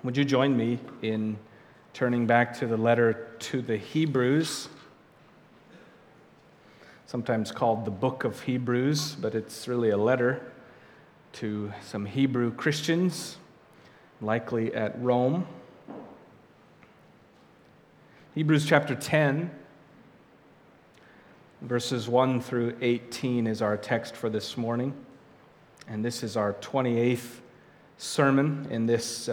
Would you join me in turning back to the letter to the Hebrews, sometimes called the Book of Hebrews, but it's really a letter to some Hebrew Christians, likely at Rome. Hebrews chapter 10, verses 1 through 18 is our text for this morning, and this is our 28th sermon in this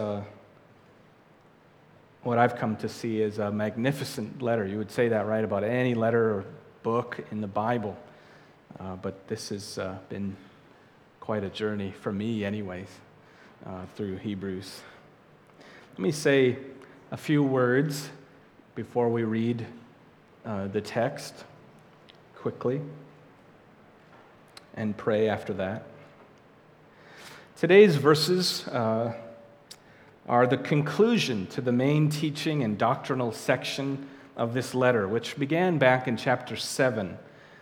what I've come to see is a magnificent letter. You would say that, right, about any letter or book in the Bible. But this has been quite a journey for me anyways, through Hebrews. Let me say a few words before we read the text quickly and pray after that. Today's verses are the conclusion to the main teaching and doctrinal section of this letter, which began back in chapter 7.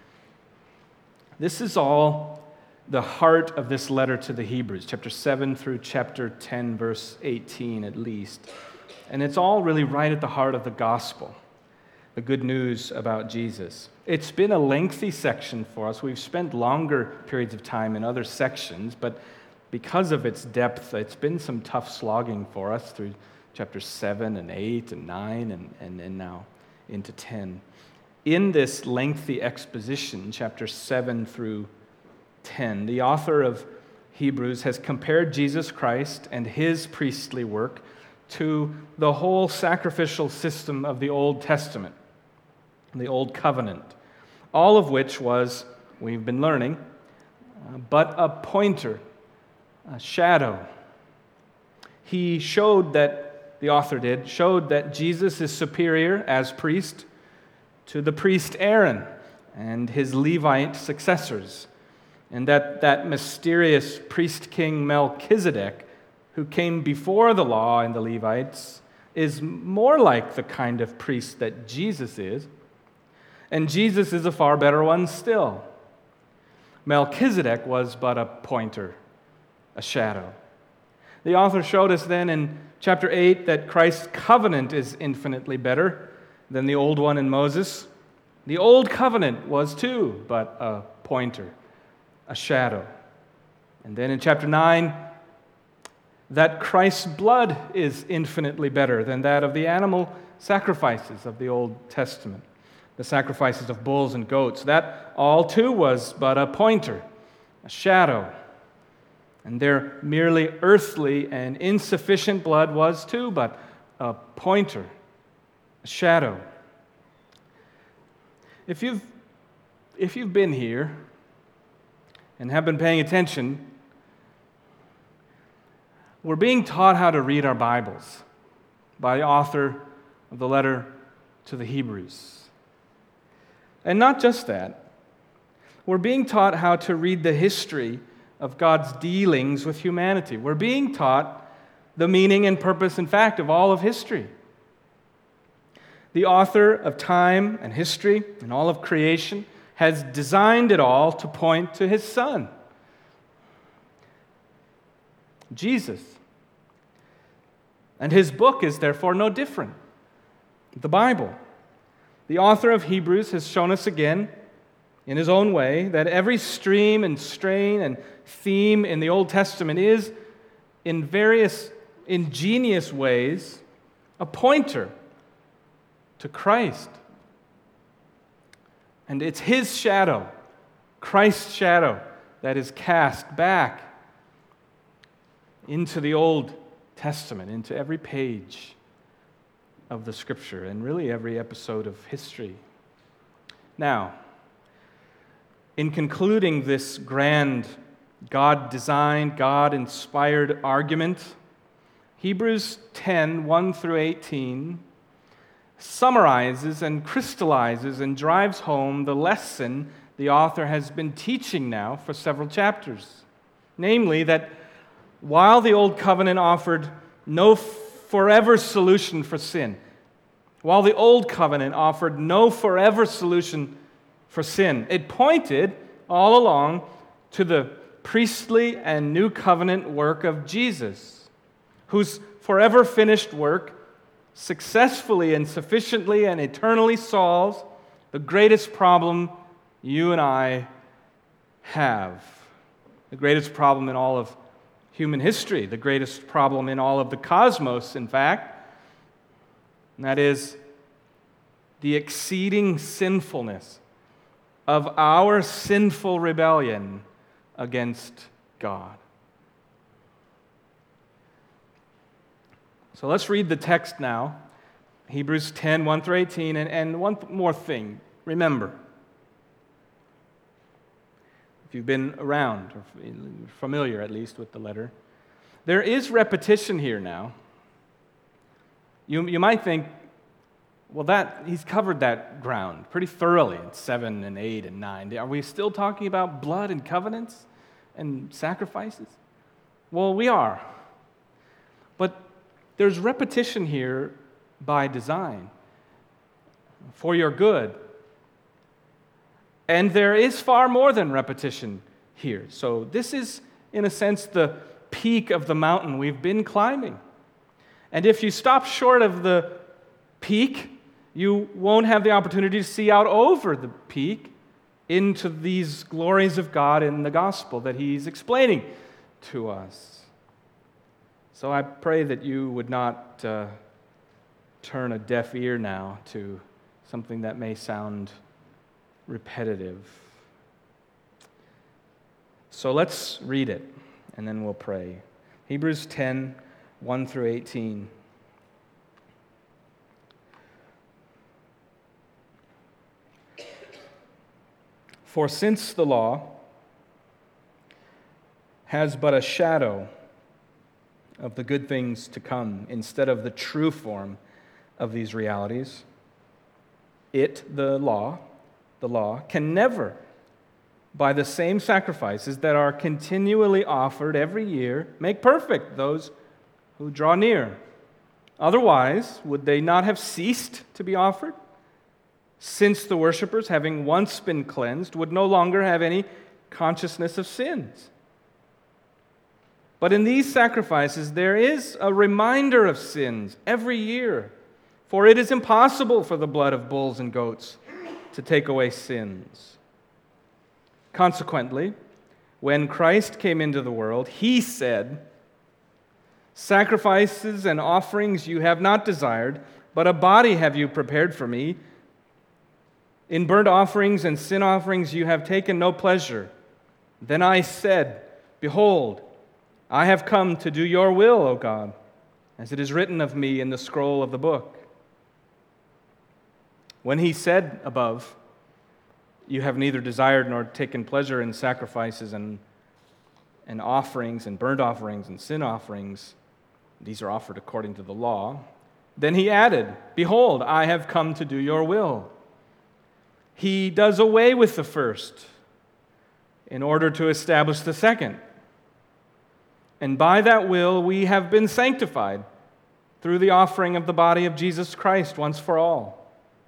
This is all the heart of this letter to the Hebrews, chapter 7 through chapter 10, verse 18 at least. And it's all really right at the heart of the gospel, the good news about Jesus. It's been a lengthy section for us. We've spent longer periods of time in other sections, but because of its depth, it's been some tough slogging for us through chapters 7 and 8 and 9 and now into 10. In this lengthy exposition, chapters 7 through 10, the author of Hebrews has compared Jesus Christ and his priestly work to the whole sacrificial system of the Old Testament, the Old Covenant, all of which was, we've been learning, but a pointer, a shadow. He showed that, the author did, showed that Jesus is superior as priest to the priest Aaron and his Levite successors, and that mysterious priest-king Melchizedek, who came before the law and the Levites, is more like the kind of priest that Jesus is, and Jesus is a far better one still. Melchizedek was but a pointer, a shadow. The author showed us then in chapter 8 that Christ's covenant is infinitely better than the old one in Moses. The old covenant was too but a pointer, a shadow. And then in chapter 9, that Christ's blood is infinitely better than that of the animal sacrifices of the Old Testament, the sacrifices of bulls and goats. That all too was but a pointer, a shadow. And their merely earthly and insufficient blood was too but a pointer, a shadow. If you've been here and have been paying attention, we're being taught how to read our Bibles by the author of the letter to the Hebrews. And not just that, we're being taught how to read the history of God's dealings with humanity. We're being taught the meaning and purpose and fact of all of history. The author of time and history and all of creation has designed it all to point to his Son, Jesus. And his book is therefore no different. The Bible. The author of Hebrews has shown us again, in his own way, that every stream and strain and theme in the Old Testament is, in various ingenious ways, a pointer to Christ. And it's his shadow, Christ's shadow, that is cast back into the Old Testament, into every page of the Scripture, and really every episode of history. Now, in concluding this grand God-designed, God-inspired argument, Hebrews 10, 1 through 18, summarizes and crystallizes and drives home the lesson the author has been teaching now for several chapters. Namely, that while the Old Covenant offered no forever solution for sin, while the Old Covenant offered no forever solution for sin, it pointed all along to the priestly and new covenant work of Jesus, whose forever finished work successfully and sufficiently and eternally solves the greatest problem you and I have, the greatest problem in all of human history, the greatest problem in all of the cosmos, in fact, and that is the exceeding sinfulness of our sinful rebellion against God. So let's read the text now, Hebrews 10, 1 through 18, and one more thing. Remember, if you've been around, or familiar at least with the letter, there is repetition here now. You might think, well, he's covered that ground pretty thoroughly in 7 and 8 and 9. Are we still talking about blood and covenants and sacrifices? Well, we are. But there's repetition here by design, for your good. And there is far more than repetition here. So this is, in a sense, the peak of the mountain we've been climbing. And if you stop short of the peak, you won't have the opportunity to see out over the peak into these glories of God in the gospel that He's explaining to us. So I pray that you would not turn a deaf ear now to something that may sound repetitive. So let's read it, and then we'll pray. Hebrews 10, 1 through 18. For since the law has but a shadow of the good things to come instead of the true form of these realities, the law, can never, by the same sacrifices that are continually offered every year, make perfect those who draw near. Otherwise, would they not have ceased to be offered? Since the worshipers, having once been cleansed, would no longer have any consciousness of sins. But in these sacrifices, there is a reminder of sins every year, for it is impossible for the blood of bulls and goats to take away sins. Consequently, when Christ came into the world, He said, "Sacrifices and offerings you have not desired, but a body have you prepared for me. In burnt offerings and sin offerings you have taken no pleasure. Then I said, Behold, I have come to do your will, O God, as it is written of me in the scroll of the book." When He said above, "You have neither desired nor taken pleasure in sacrifices and offerings and burnt offerings and sin offerings," these are offered according to the law, then He added, "Behold, I have come to do your will." He does away with the first in order to establish the second. And by that will we have been sanctified through the offering of the body of Jesus Christ once for all.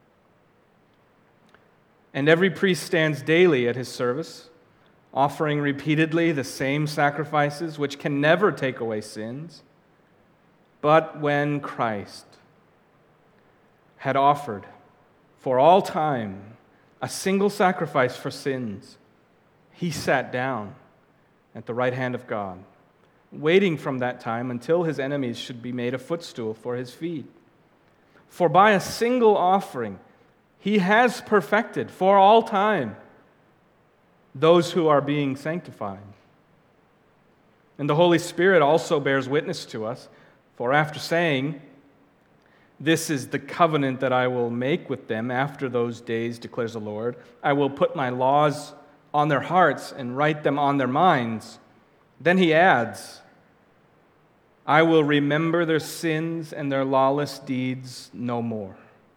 And every priest stands daily at his service, offering repeatedly the same sacrifices which can never take away sins. But when Christ had offered for all time a single sacrifice for sins, He sat down at the right hand of God, waiting from that time until His enemies should be made a footstool for His feet. For by a single offering He has perfected for all time those who are being sanctified. And the Holy Spirit also bears witness to us, for after saying, "This is the covenant that I will make with them after those days, declares the Lord. I will put my laws on their hearts and write them on their minds." Then He adds, "I will remember their sins and their lawless deeds no more."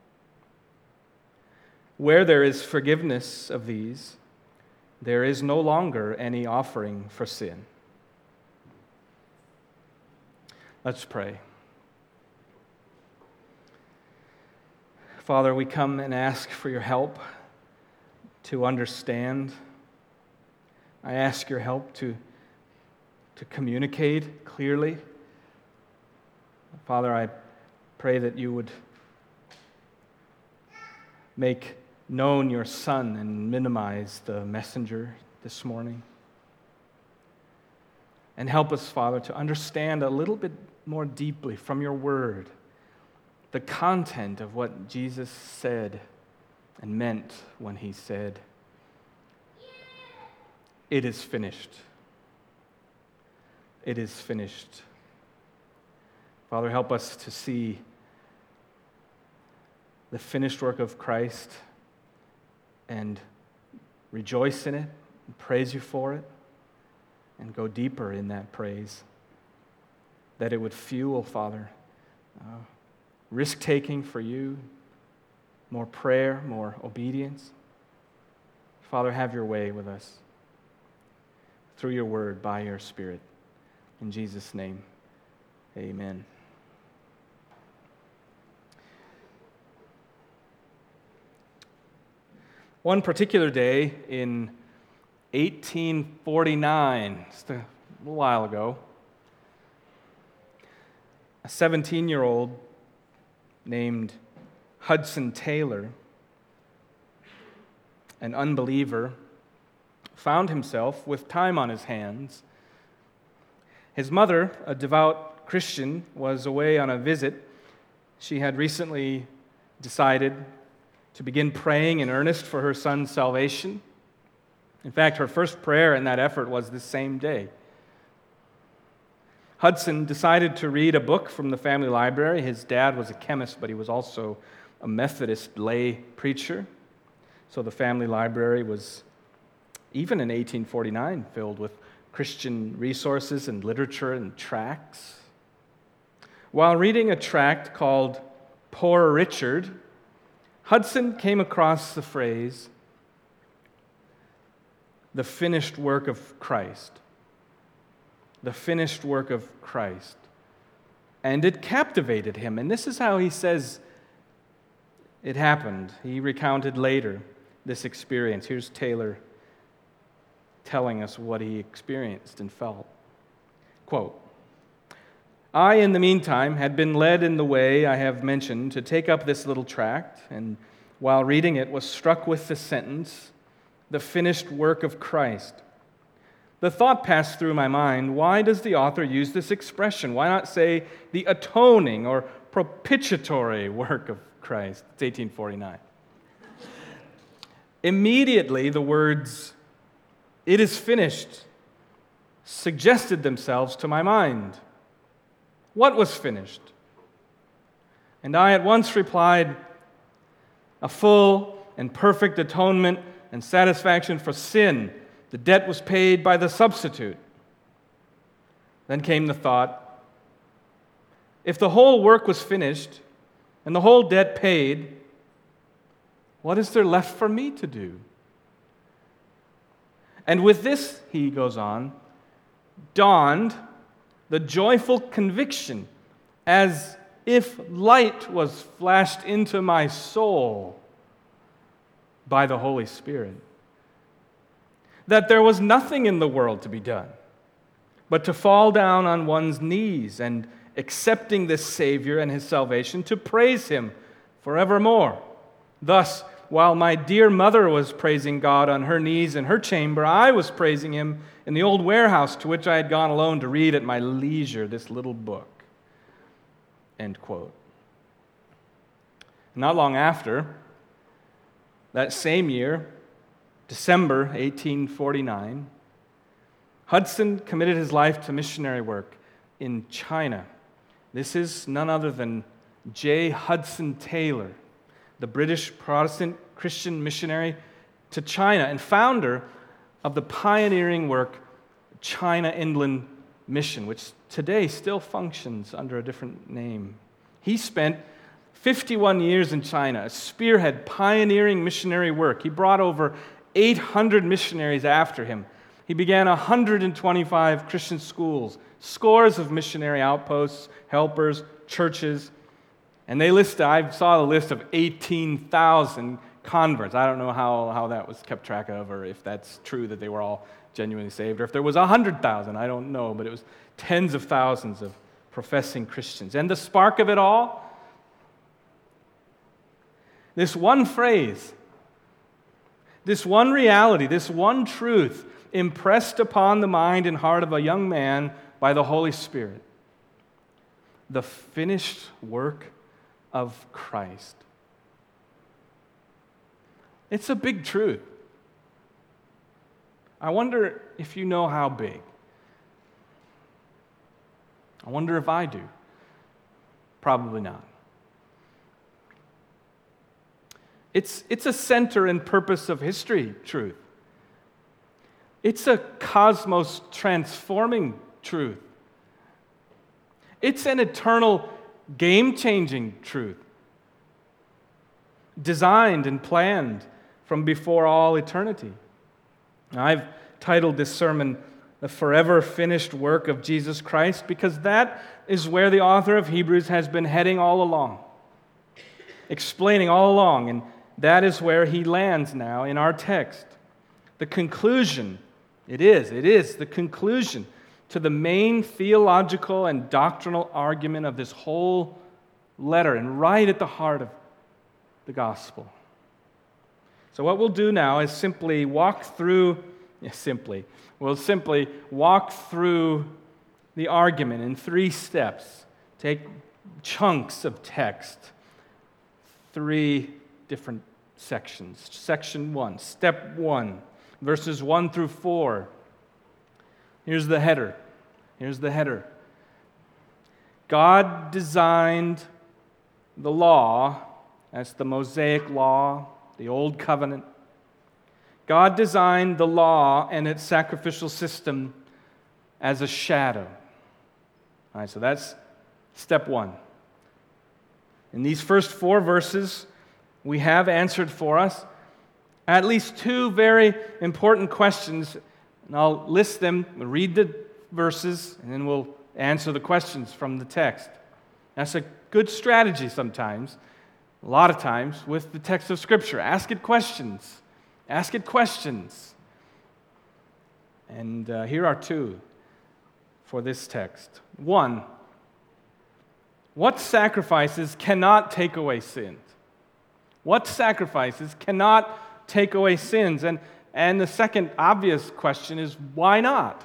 Where there is forgiveness of these, there is no longer any offering for sin. Let's pray. Father, we come and ask for your help to understand. I ask your help to communicate clearly Father, I pray that you would make known your Son and minimize the messenger this morning. And help us, Father, to understand a little bit more deeply from your word the content of what Jesus said and meant when he said, "It is finished. It is finished." Father, help us to see the finished work of Christ and rejoice in it and praise you for it and go deeper in that praise, that it would fuel, Father, risk-taking for you, more prayer, more obedience. Father, have your way with us through your word, by your Spirit. In Jesus' name, amen. One particular day in 1849, just a little while ago, a 17-year-old named Hudson Taylor, an unbeliever, found himself with time on his hands. His mother, a devout Christian, was away on a visit. She had recently decided to begin praying in earnest for her son's salvation. In fact, her first prayer in that effort was this same day. Hudson decided to read a book from the family library. His dad was a chemist, but he was also a Methodist lay preacher. So the family library was, even in 1849, filled with Christian resources and literature and tracts. While reading a tract called Poor Richard, Hudson came across the phrase, "the finished work of Christ." The finished work of Christ. And it captivated him. And this is how he says it happened. He recounted later this experience. Here's Taylor telling us what he experienced and felt. Quote, "I, in the meantime, had been led in the way I have mentioned to take up this little tract, and while reading it was struck with the sentence, 'the finished work of Christ.' The thought passed through my mind, why does the author use this expression? Why not say the atoning or propitiatory work of Christ?" It's 1849. Immediately, the words, "it is finished," suggested themselves to my mind. What was finished? And I at once replied, "a full and perfect atonement and satisfaction for sin. The debt was paid by the substitute." Then came the thought, if the whole work was finished and the whole debt paid, what is there left for me to do? And with this, he goes on, dawned the joyful conviction as if light was flashed into my soul by the Holy Spirit, that there was nothing in the world to be done but to fall down on one's knees and, accepting this Savior and His salvation, to praise Him forevermore. Thus, while my dear mother was praising God on her knees in her chamber, I was praising Him in the old warehouse to which I had gone alone to read at my leisure this little book." End quote. Not long after, that same year, December 1849, Hudson committed his life to missionary work in China. This is none other than J. Hudson Taylor, the British Protestant Christian missionary to China and founder of the pioneering work China Inland Mission, which today still functions under a different name. He spent 51 years in China, a spearhead pioneering missionary work. He brought over 800 missionaries after him. He began 125 Christian schools, scores of missionary outposts, helpers, churches, and I saw the list of 18,000 converts. I don't know how that was kept track of, or if that's true that they were all genuinely saved, or if there was 100,000, I don't know, but it was tens of thousands of professing Christians. And the spark of it all? This one phrase, this one reality, this one truth impressed upon the mind and heart of a young man by the Holy Spirit. The finished work of Christ. It's a big truth. I wonder if you know how big. I wonder if I do. Probably not. It's a center and purpose of history truth. It's a cosmos transforming truth. It's an eternal game-changing truth. Designed and planned from before all eternity. Now, I've titled this sermon, The Forever Finished Work of Jesus Christ, because that is where the author of Hebrews has been heading all along. Explaining all along, and that is where he lands now in our text. The conclusion, it is the conclusion to the main theological and doctrinal argument of this whole letter, and right at the heart of the gospel. So what we'll do now is simply walk through the argument in 3 steps. Take chunks of text, 3 different sections. Section 1, step 1, verses 1 through 4. Here's the header. God designed the law, that's the Mosaic law, the Old Covenant. God designed the law and its sacrificial system as a shadow. All right, so that's step 1. In these first 4 verses, we have answered for us at least 2 very important questions, and I'll list them, read the verses, and then we'll answer the questions from the text. That's a good strategy sometimes, a lot of times, with the text of Scripture. Ask it questions. And here are 2 for this text. 1, what sacrifices cannot take away sins? What sacrifices cannot take away sins? And the second obvious question is, why not?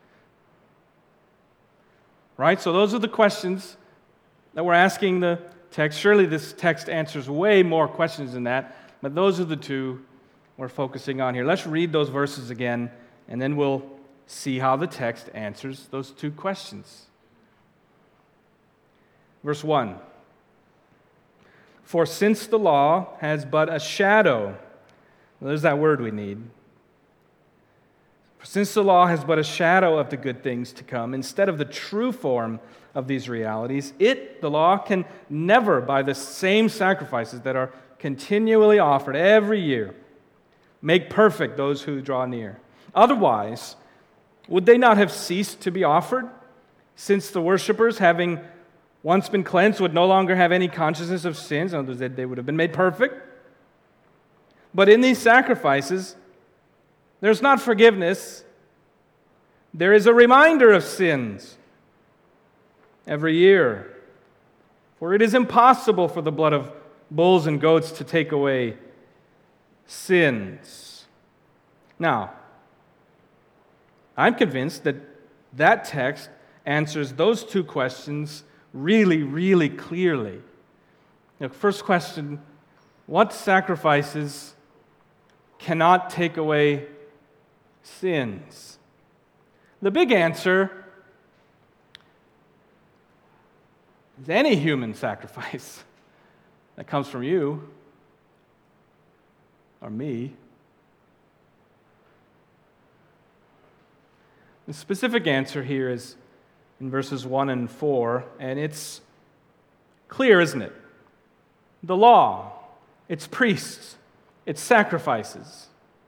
Right? So those are the questions that we're asking the text. Surely this text answers way more questions than that, but those are the 2 we're focusing on here. Let's read those verses again, and then we'll see how the text answers those 2 questions. Verse 1. For since the law has but a shadow, there's that word we need. For since the law has but a shadow of the good things to come, instead of the true form of these realities, the law, can never, by the same sacrifices that are continually offered every year, make perfect those who draw near. Otherwise, would they not have ceased to be offered, since the worshipers, having once been cleansed, would no longer have any consciousness of sins? In other words, they would have been made perfect. But in these sacrifices, there's not forgiveness. There is a reminder of sins every year. For it is impossible for the blood of bulls and goats to take away sins. Now, I'm convinced that that text answers those 2 questions really, really clearly. First question, what sacrifices cannot take away sins? The big answer is any human sacrifice that comes from you or me. The specific answer here is in verses 1 and 4, and it's clear, isn't it? The law, its priests, its sacrifices.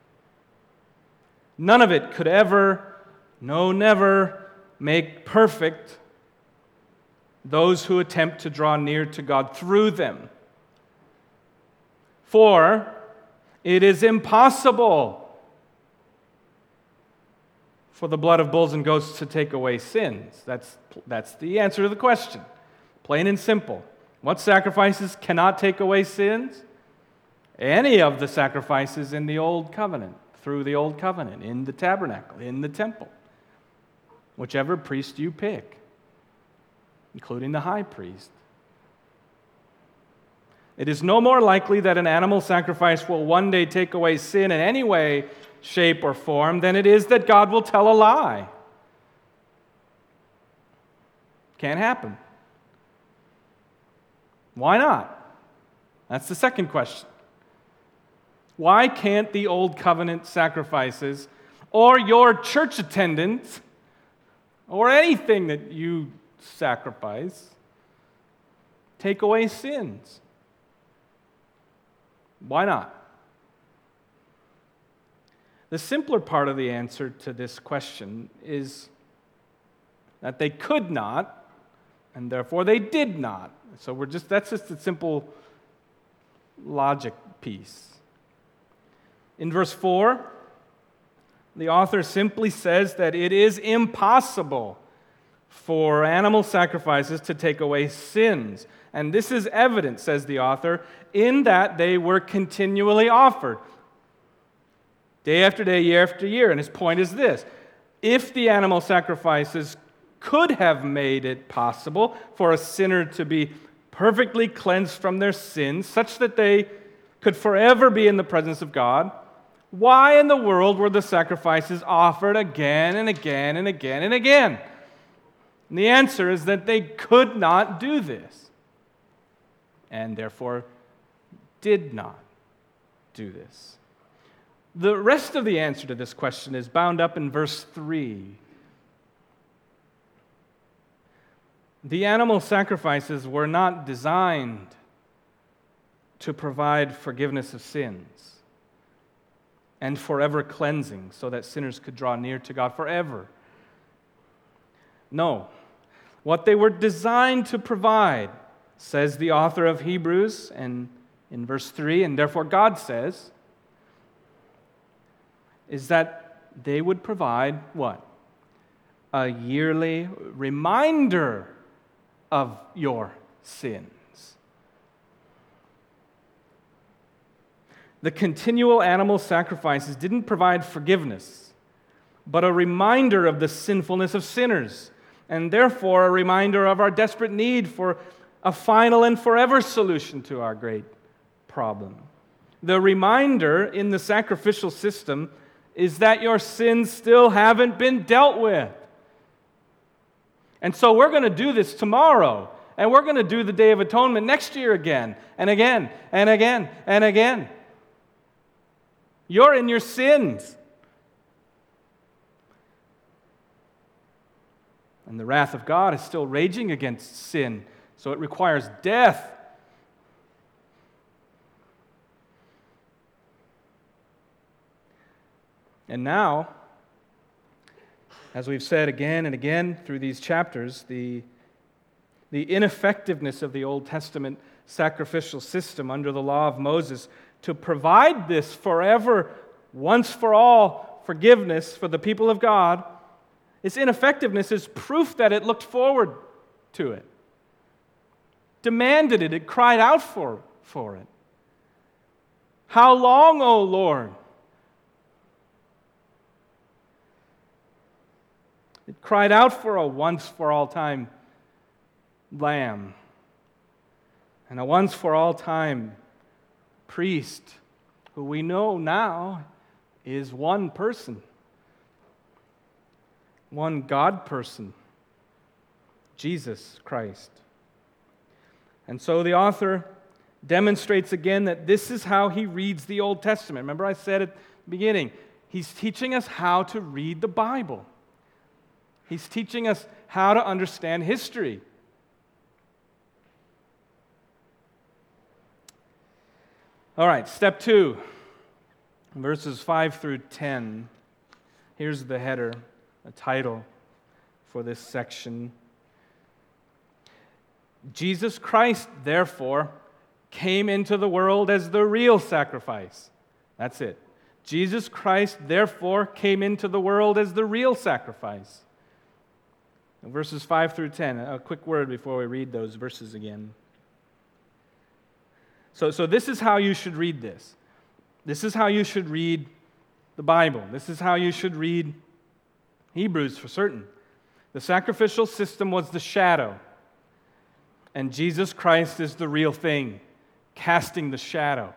None of it could ever, never make perfect those who attempt to draw near to God through them. For it is impossible for the blood of bulls and goats to take away sins? That's the answer to the question. Plain and simple. What sacrifices cannot take away sins? Any of the sacrifices in the Old Covenant, through the Old Covenant, in the tabernacle, in the temple. Whichever priest you pick, including the high priest. It is no more likely that an animal sacrifice will one day take away sin in any way, shape, or form than it is that God will tell a lie. Can't happen. Why not? That's the second question. Why can't the Old Covenant sacrifices or your church attendance or anything that you sacrifice take away sins? Why not? The simpler part of the answer to this question is that they could not, and therefore they did not. So that's just a simple logic piece. In verse 4, the author simply says that it is impossible for animal sacrifices to take away sins. And this is evident, says the author, in that they were continually offered. Day after day, year after year. And his point is this: if the animal sacrifices could have made it possible for a sinner to be perfectly cleansed from their sins, such that they could forever be in the presence of God, why in the world were the sacrifices offered again and again and again and again? And the answer is that they could not do this, and therefore did not do this. The rest of the answer to this question is bound up in verse 3. The animal sacrifices were not designed to provide forgiveness of sins and forever cleansing so that sinners could draw near to God forever. No. What they were designed to provide, says the author of Hebrews, and in verse 3, and therefore God says, is that they would provide what? A yearly reminder of your sins. The continual animal sacrifices didn't provide forgiveness, but a reminder of the sinfulness of sinners, and therefore a reminder of our desperate need for a final and forever solution to our great problem. The reminder in the sacrificial system is that your sins still haven't been dealt with. And so we're going to do this tomorrow, and we're going to do the Day of Atonement next year again, and again, and again, and again. You're in your sins. And the wrath of God is still raging against sin, so it requires death. And now, as we've said again and again through these chapters, the ineffectiveness of the Old Testament sacrificial system under the law of Moses to provide this forever, once for all forgiveness for the people of God, its ineffectiveness is proof that it looked forward to it, demanded it, it cried out for it. How long, O Lord? It cried out for a once-for-all-time lamb and a once-for-all-time priest who we know now is one person, one God person, Jesus Christ. And so the author demonstrates again that this is how he reads the Old Testament. Remember I said at the beginning, he's teaching us how to read the Bible. He's teaching us how to understand history. All right, step 2, verses 5 through 10. Here's the header, a title for this section. Jesus Christ, therefore, came into the world as the real sacrifice. That's it. Jesus Christ, therefore, came into the world as the real sacrifice. Verses 5 through 10. A quick word before we read those verses again. So this is how you should read this. This is how you should read the Bible. This is how you should read Hebrews for certain. The sacrificial system was the shadow, and Jesus Christ is the real thing, casting the shadow.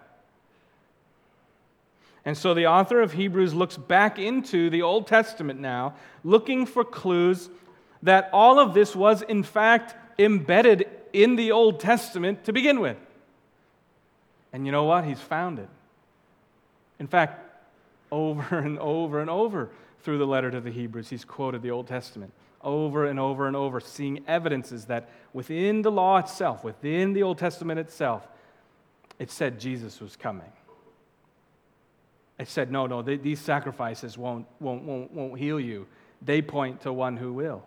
And so the author of Hebrews looks back into the Old Testament now, looking for clues that all of this was in fact embedded in the Old Testament to begin with. And you know what? He's found it. In fact, over and over and over through the letter to the Hebrews, he's quoted the Old Testament over and over and over, seeing evidences that within the law itself, within the Old Testament itself, it said Jesus was coming. It said, no, these sacrifices won't heal you. They point to one who will.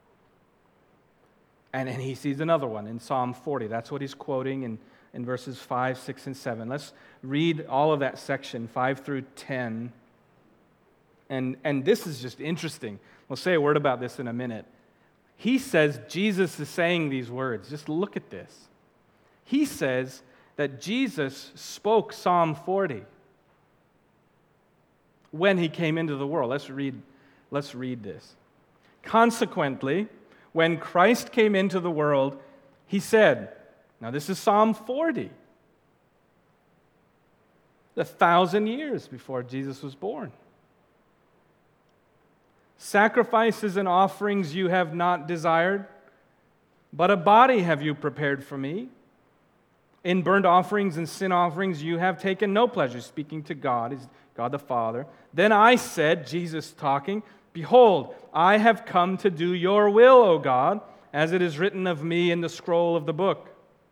And he sees another one in Psalm 40. That's what he's quoting in verses 5, 6, and 7. Let's read all of that section, 5 through 10. And this is just interesting. We'll say a word about this in a minute. He says Jesus is saying these words. Just look at this. He says that Jesus spoke Psalm 40 when he came into the world. Let's read this. Consequently, when Christ came into the world, he said, now this is Psalm 40, 1,000 years before Jesus was born. Sacrifices and offerings you have not desired, but a body have you prepared for me. In burnt offerings and sin offerings you have taken no pleasure, speaking to God, God the Father. Then I said, Jesus talking, behold, I have come to do your will, O God, as it is written of me in the scroll of the book.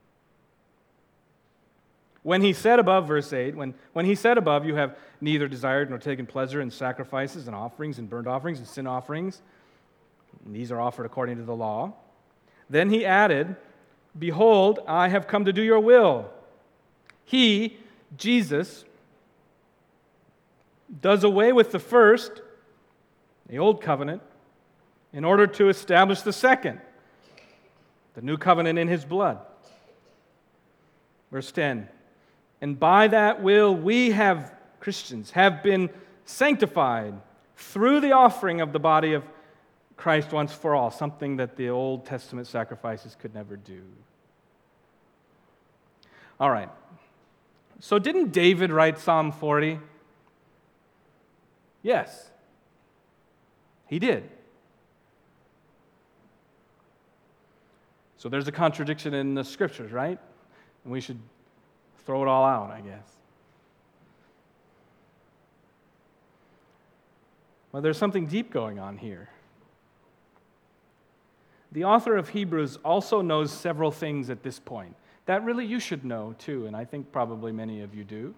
When he said above, verse 8, when he said above, you have neither desired nor taken pleasure in sacrifices and offerings and burnt offerings and sin offerings, and these are offered according to the law. Then he added, behold, I have come to do your will. He, Jesus, does away with the first, the old covenant, in order to establish the second, the new covenant in his blood. Verse 10, and by that will we Christians, have been sanctified through the offering of the body of Christ once for all, something that the Old Testament sacrifices could never do. All right. So didn't David write Psalm 40? Yes. He did. So there's a contradiction in the scriptures, right? And we should throw it all out, I guess. Well, there's something deep going on here. The author of Hebrews also knows several things at this point that really you should know too, and I think probably many of you do.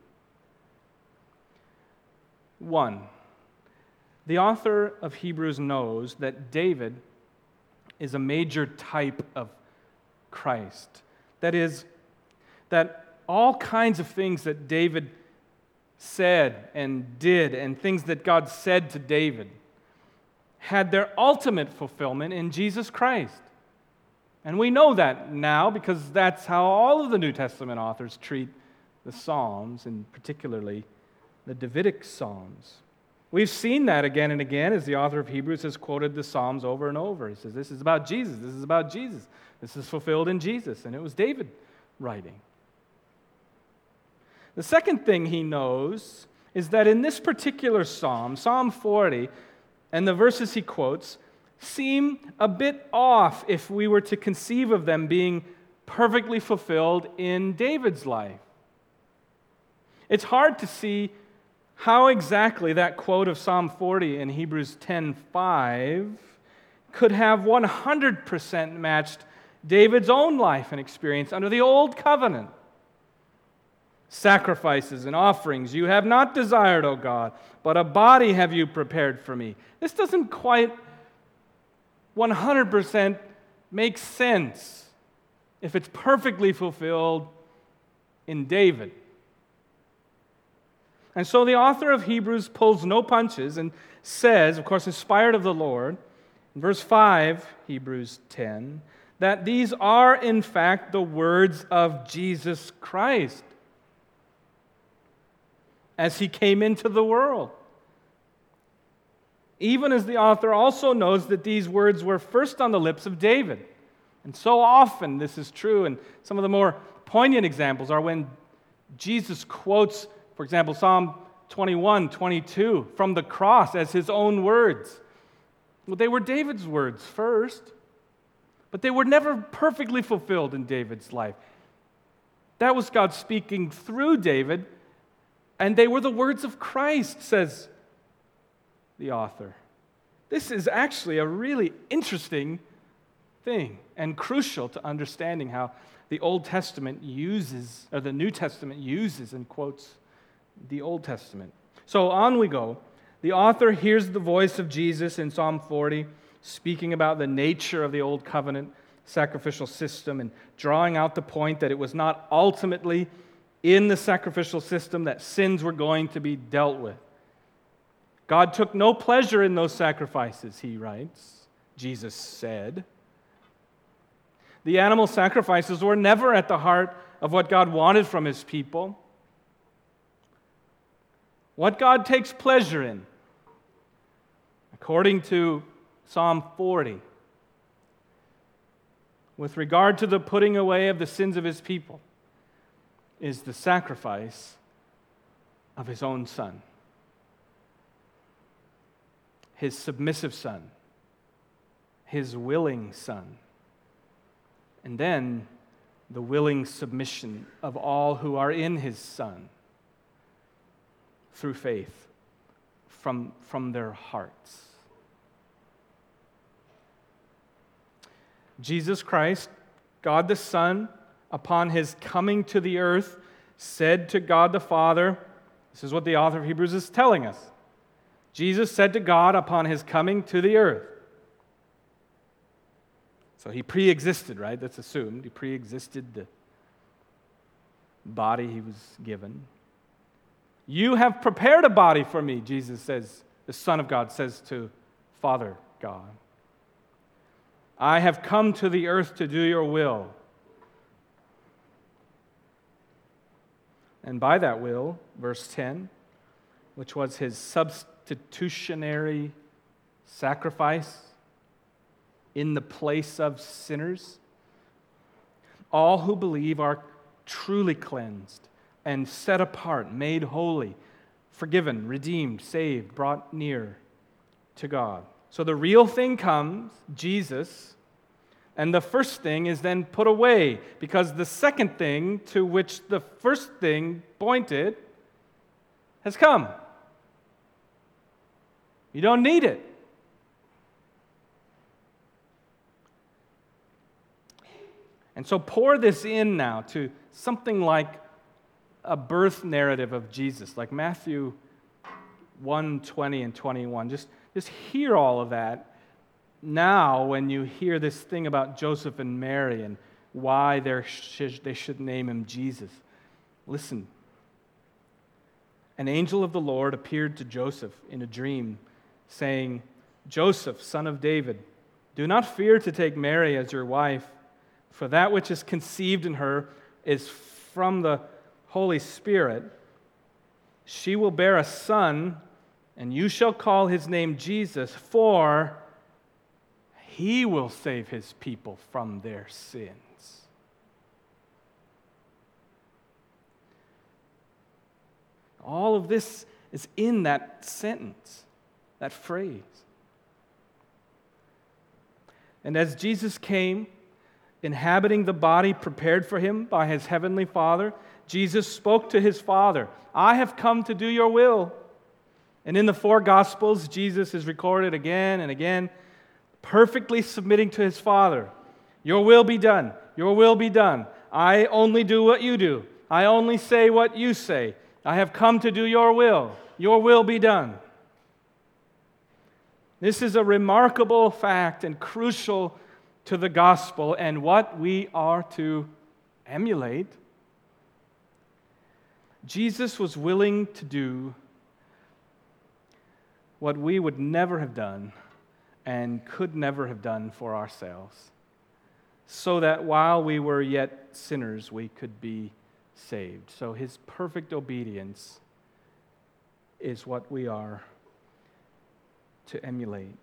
One, the author of Hebrews knows that David is a major type of Christ. That is, that all kinds of things that David said and did and things that God said to David had their ultimate fulfillment in Jesus Christ. And we know that now because that's how all of the New Testament authors treat the Psalms, and particularly the Davidic Psalms. We've seen that again and again as the author of Hebrews has quoted the Psalms over and over. He says, this is about Jesus, this is about Jesus. This is fulfilled in Jesus, and it was David writing. The second thing he knows is that in this particular psalm, Psalm 40, and the verses he quotes, seem a bit off if we were to conceive of them being perfectly fulfilled in David's life. It's hard to see how exactly that quote of Psalm 40 in Hebrews 10:5 could have 100% matched David's own life and experience under the Old Covenant. Sacrifices and offerings you have not desired, O God, but a body have you prepared for me. This doesn't quite 100% make sense if it's perfectly fulfilled in David. And so the author of Hebrews pulls no punches and says, of course, inspired of the Lord, in verse 5, Hebrews 10, that these are in fact the words of Jesus Christ as he came into the world. Even as the author also knows that these words were first on the lips of David. And so often this is true, and some of the more poignant examples are when Jesus quotes, for example, Psalm 21, 22, from the cross as his own words. Well, they were David's words first, but they were never perfectly fulfilled in David's life. That was God speaking through David, and they were the words of Christ, says the author. This is actually a really interesting thing and crucial to understanding how the Old Testament uses, or the New Testament uses and quotes the Old Testament. So on we go. The author hears the voice of Jesus in Psalm 40, speaking about the nature of the Old Covenant sacrificial system and drawing out the point that it was not ultimately in the sacrificial system that sins were going to be dealt with. God took no pleasure in those sacrifices, he writes, Jesus said. The animal sacrifices were never at the heart of what God wanted from his people. What God takes pleasure in, according to Psalm 40, with regard to the putting away of the sins of his people, is the sacrifice of his own Son, his submissive Son, his willing Son, and then the willing submission of all who are in his Son through faith from their hearts. Jesus Christ, God the Son, upon his coming to the earth, said to God the Father, this is what the author of Hebrews is telling us. Jesus said to God upon his coming to the earth. So he pre-existed, right? That's assumed. He pre-existed the body he was given. You have prepared a body for me, Jesus says, the Son of God says to Father God. I have come to the earth to do your will. And by that will, verse 10, which was his substitutionary sacrifice in the place of sinners, all who believe are truly cleansed and set apart, made holy, forgiven, redeemed, saved, brought near to God. So the real thing comes, Jesus, and the first thing is then put away, because the second thing to which the first thing pointed has come. You don't need it. And so pour this in now to something like a birth narrative of Jesus, like Matthew 1, 20 and 21. Just hear all of that now when you hear this thing about Joseph and Mary and why they should name him Jesus. Listen. An angel of the Lord appeared to Joseph in a dream, saying, Joseph, son of David, do not fear to take Mary as your wife, for that which is conceived in her is from the Holy Spirit. She will bear a son, and you shall call his name Jesus, for he will save his people from their sins. All of this is in that sentence, that phrase. And as Jesus came, inhabiting the body prepared for him by his heavenly Father, Jesus spoke to his Father, I have come to do your will. And in the four Gospels, Jesus is recorded again and again, perfectly submitting to his Father. Your will be done. Your will be done. I only do what you do. I only say what you say. I have come to do your will. Your will be done. This is a remarkable fact and crucial to the gospel and what we are to emulate. Jesus was willing to do what we would never have done and could never have done for ourselves, so that while we were yet sinners, we could be saved. So his perfect obedience is what we are to emulate.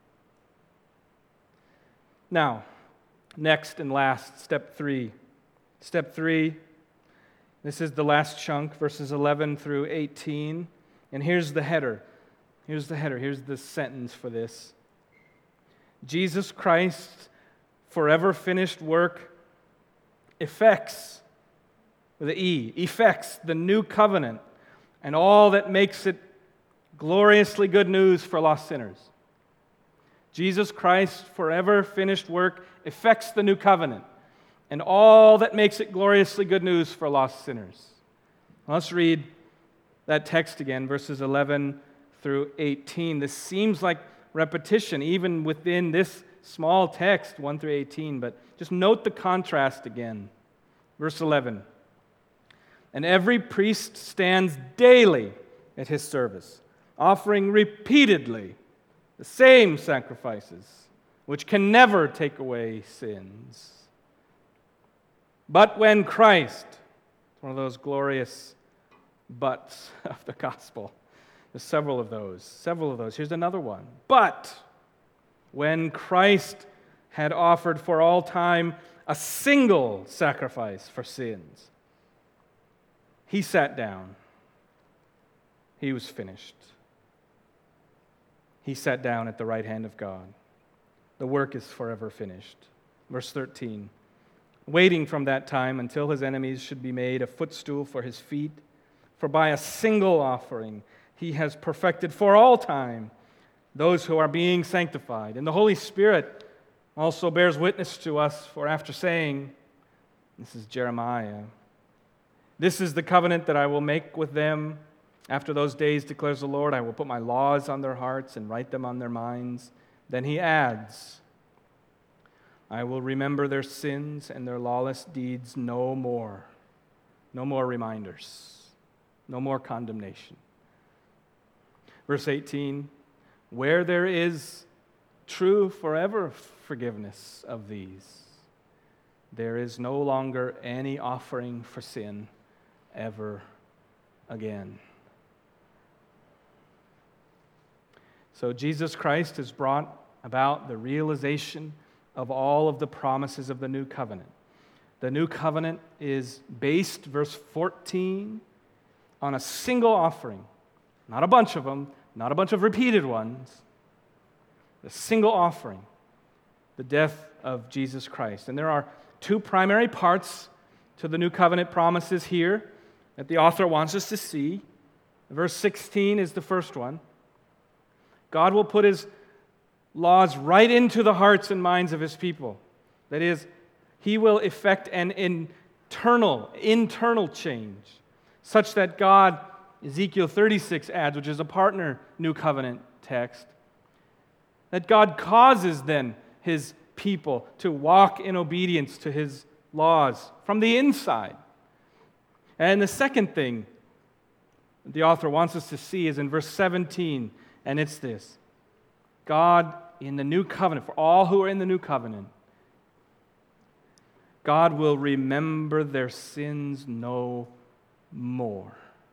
Now, next and last, step 3. Step 3, this is the last chunk, verses 11 through 18. And here's the header. Here's the sentence for this. Jesus Christ's forever finished work effects, with the E, effects the new covenant and all that makes it gloriously good news for lost sinners. Jesus Christ's forever finished work effects the new covenant and all that makes it gloriously good news for lost sinners. Let's read that text again, verses 11 through 18. This seems like repetition, even within this small text, 1 through 18, but just note the contrast again. Verse 11. And every priest stands daily at his service, offering repeatedly the same sacrifices, which can never take away sins. But when Christ, one of those glorious buts of the gospel, there's several of those. Here's another one. But when Christ had offered for all time a single sacrifice for sins, he sat down. He was finished. He sat down at the right hand of God. The work is forever finished. Verse 13. Waiting from that time until his enemies should be made a footstool for his feet, for by a single offering he has perfected for all time those who are being sanctified. And the Holy Spirit also bears witness to us, for after saying, this is Jeremiah, this is the covenant that I will make with them after those days, declares the Lord. I will put my laws on their hearts and write them on their minds. Then he adds, I will remember their sins and their lawless deeds no more. No more reminders. No more condemnation. Verse 18, where there is true forever forgiveness of these, there is no longer any offering for sin ever again. So Jesus Christ has brought about the realization of all of the promises of the new covenant. The new covenant is based, verse 14, on a single offering. Not a bunch of them, not a bunch of repeated ones. A single offering, the death of Jesus Christ. And there are two primary parts to the new covenant promises here that the author wants us to see. Verse 16 is the first one. God will put his laws right into the hearts and minds of his people. That is, he will effect an internal change, such that God, Ezekiel 36 adds, which is a partner new covenant text, that God causes then his people to walk in obedience to his laws from the inside. And the second thing the author wants us to see is in verse 17, and it's this. God in the new covenant, for all who are in the new covenant, God will remember their sins no more.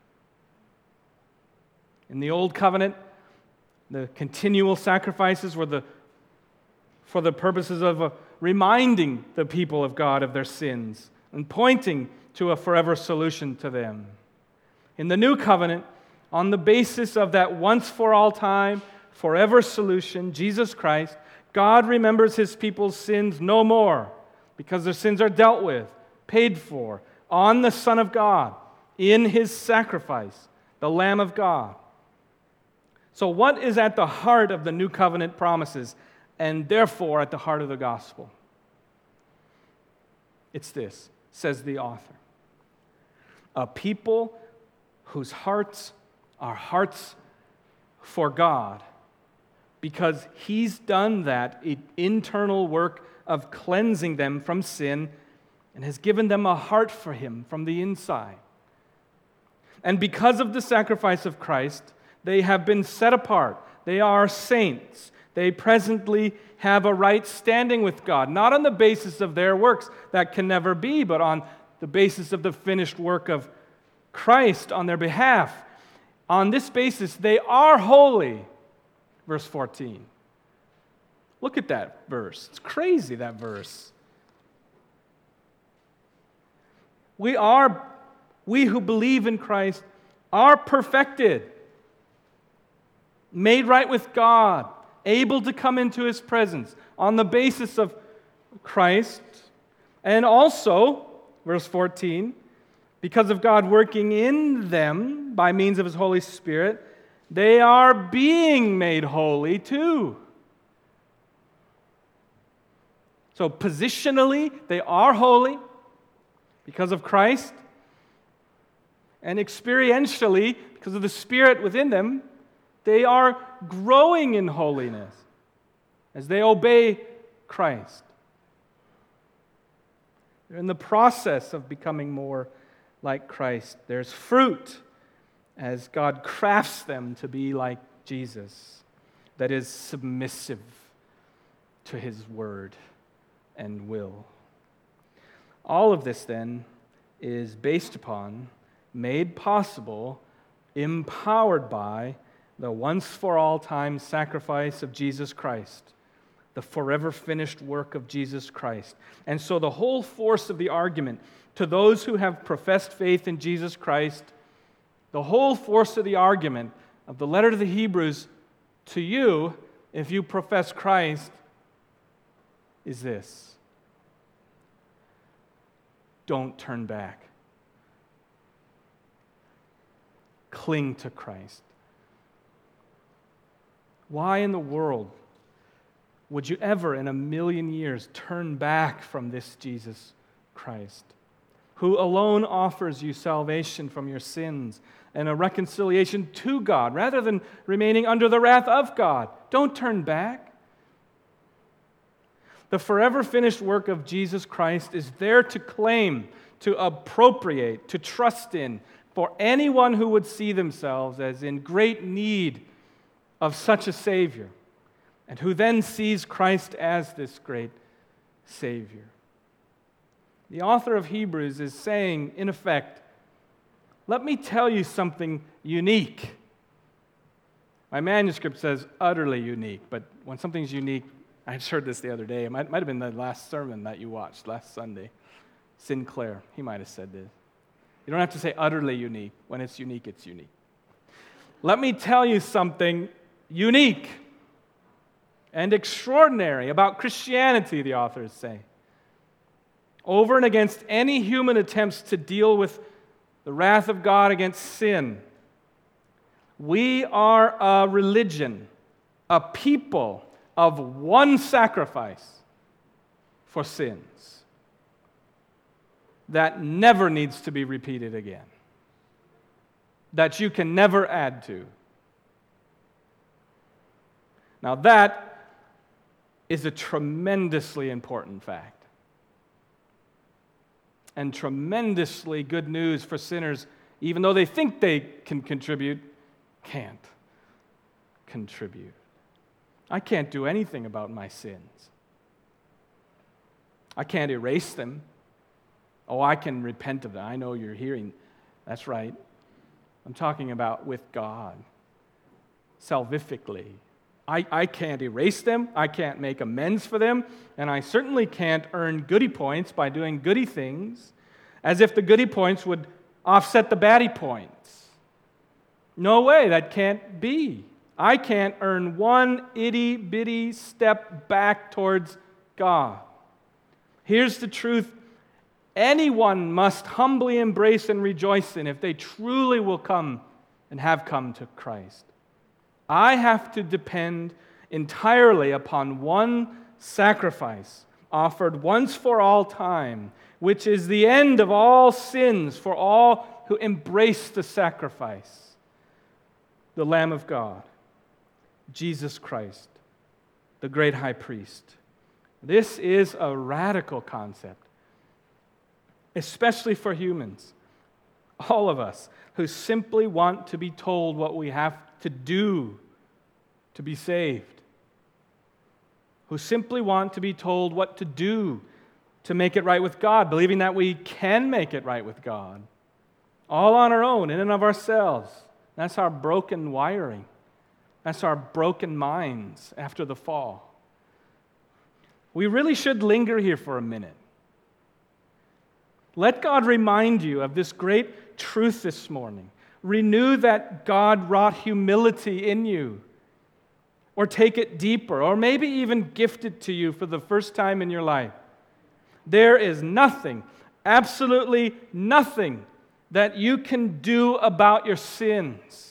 In the old covenant, the continual sacrifices were for the purposes of reminding the people of God of their sins and pointing to a forever solution to them. In the new covenant, on the basis of that once for all time, forever solution, Jesus Christ, God remembers his people's sins no more because their sins are dealt with, paid for, on the Son of God, in his sacrifice, the Lamb of God. So what is at the heart of the new covenant promises and therefore at the heart of the gospel? It's this, says the author. A people whose hearts are hearts for God because he's done that internal work of cleansing them from sin and has given them a heart for him from the inside. And because of the sacrifice of Christ, they have been set apart. They are saints. They presently have a right standing with God, not on the basis of their works, that can never be, but on the basis of the finished work of Christ on their behalf. On this basis, they are holy. Verse 14. Look at that verse. It's crazy, that verse. We who believe in Christ are perfected, made right with God, able to come into His presence on the basis of Christ. And also, verse 14, because of God working in them by means of His Holy Spirit, they are being made holy too. So positionally, they are holy because of Christ. And experientially, because of the Spirit within them, they are growing in holiness as they obey Christ. They're in the process of becoming more like Christ. There's fruit as God crafts them to be like Jesus, that is submissive to His word and will. All of this, then, is based upon, made possible, empowered by the once-for-all-time sacrifice of Jesus Christ, the forever finished work of Jesus Christ. And so the whole force of the argument to those who have professed faith in Jesus Christ, the whole force of the argument of the letter to the Hebrews to you, if you profess Christ, is this: don't turn back. Cling to Christ. Why in the world would you ever in a million years turn back from this Jesus Christ, who alone offers you salvation from your sins and a reconciliation to God, rather than remaining under the wrath of God? Don't turn back. The forever finished work of Jesus Christ is there to claim, to appropriate, to trust in for anyone who would see themselves as in great need of such a Savior, and who then sees Christ as this great Savior. The author of Hebrews is saying, in effect, let me tell you something unique. My manuscript says utterly unique, but when something's unique, I just heard this the other day. It might have been the last sermon that you watched last Sunday. Sinclair, he might have said this. You don't have to say utterly unique. When it's unique, it's unique. Let me tell you something unique and extraordinary about Christianity, the authors say. Over and against any human attempts to deal with the wrath of God against sin, we are a religion, a people of one sacrifice for sins that never needs to be repeated again, that you can never add to. Now that is a tremendously important fact, and tremendously good news for sinners, even though they think they can contribute, can't contribute. I can't do anything about my sins. I can't erase them. Oh, I can repent of them. I know you're hearing. That's right. I'm talking about with God, salvifically. I can't erase them. I can't make amends for them. And I certainly can't earn goody points by doing goody things, as if the goody points would offset the baddie points. No way, that can't be. I can't earn one itty-bitty step back towards God. Here's the truth anyone must humbly embrace and rejoice in if they truly will come and have come to Christ. I have to depend entirely upon one sacrifice offered once for all time, which is the end of all sins for all who embrace the sacrifice, the Lamb of God, Jesus Christ, the great high priest. This is a radical concept, especially for humans. All of us who simply want to be told what we have to do to be saved. Who simply want to be told what to do to make it right with God, believing that we can make it right with God. All on our own, in and of ourselves. That's our broken wiring. That's our broken minds after the fall. We really should linger here for a minute. Let God remind you of this great truth this morning. Renew that God wrought humility in you. Or take it deeper, or maybe even gift it to you for the first time in your life. There is nothing, absolutely nothing, that you can do about your sins.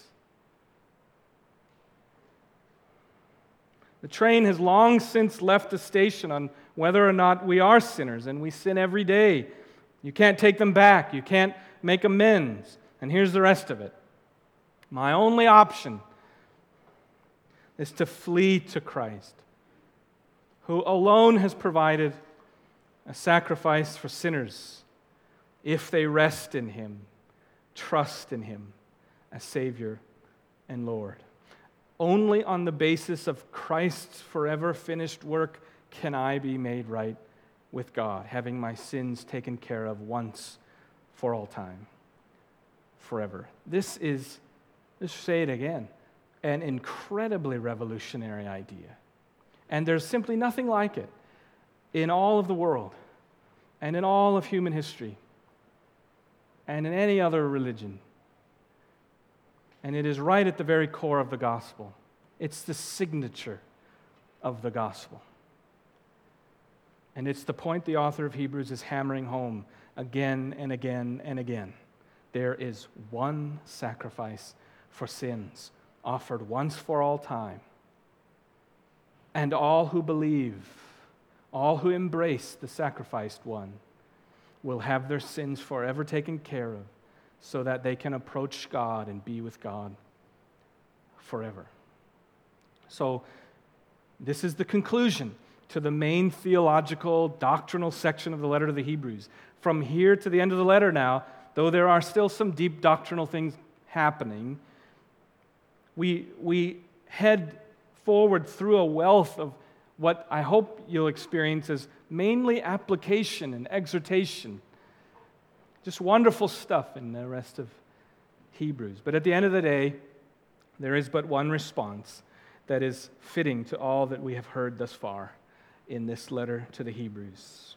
The train has long since left the station on whether or not we are sinners, and we sin every day. You can't take them back. You can't make amends. And here's the rest of it. My only option is to flee to Christ, who alone has provided a sacrifice for sinners if they rest in Him, trust in Him as Savior and Lord. Only on the basis of Christ's forever finished work can I be made right with God, having my sins taken care of once for all time, forever. This is, let's say it again, an incredibly revolutionary idea. And there's simply nothing like it in all of the world and in all of human history and in any other religion. And it is right at the very core of the gospel. It's the signature of the gospel. And it's the point the author of Hebrews is hammering home again and again and again. There is one sacrifice for sins, offered once for all time. And all who believe, all who embrace the sacrificed one, will have their sins forever taken care of so that they can approach God and be with God forever. So, this is the conclusion to the main theological, doctrinal section of the letter to the Hebrews. From here to the end of the letter now, though there are still some deep doctrinal things happening, we head forward through a wealth of what I hope you'll experience as mainly application and exhortation. Just wonderful stuff in the rest of Hebrews. But at the end of the day, there is but one response that is fitting to all that we have heard thus far in this letter to the Hebrews.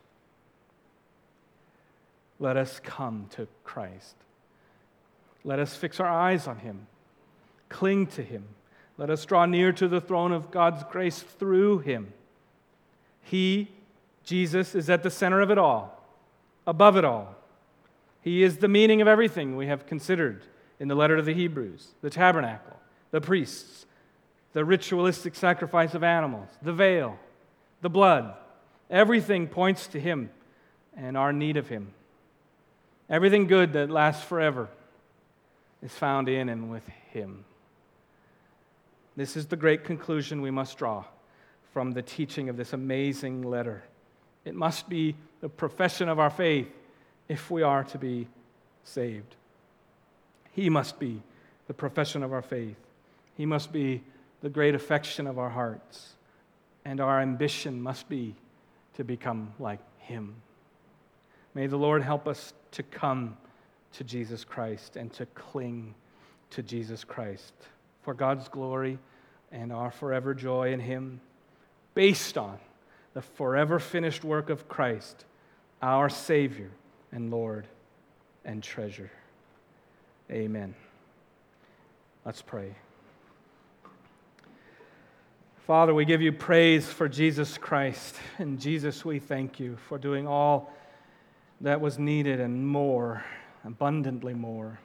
Let us come to Christ. Let us fix our eyes on Him. Cling to Him. Let us draw near to the throne of God's grace through Him. He, Jesus, is at the center of it all, above it all. He is the meaning of everything we have considered in the letter to the Hebrews: the tabernacle, the priests, the ritualistic sacrifice of animals, the veil, the blood. Everything points to Him and our need of Him. Everything good that lasts forever is found in and with Him. This is the great conclusion we must draw from the teaching of this amazing letter. It must be the profession of our faith if we are to be saved. He must be the profession of our faith. He must be the great affection of our hearts. And our ambition must be to become like Him. May the Lord help us to come to Jesus Christ and to cling to Jesus Christ for God's glory and our forever joy in Him, based on the forever finished work of Christ, our Savior and Lord and treasure. Amen. Let's pray. Father, we give You praise for Jesus Christ. And Jesus, we thank You for doing all that was needed and more, abundantly more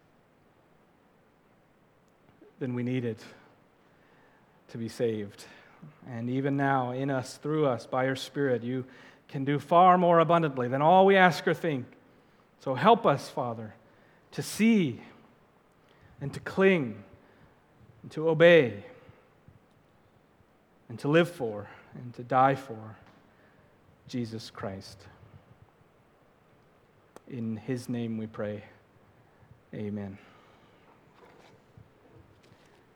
than we needed to be saved. And even now, in us, through us, by Your Spirit, You can do far more abundantly than all we ask or think. So help us, Father, to see and to cling and to obey and to live for and to die for Jesus Christ. In His name we pray. Amen.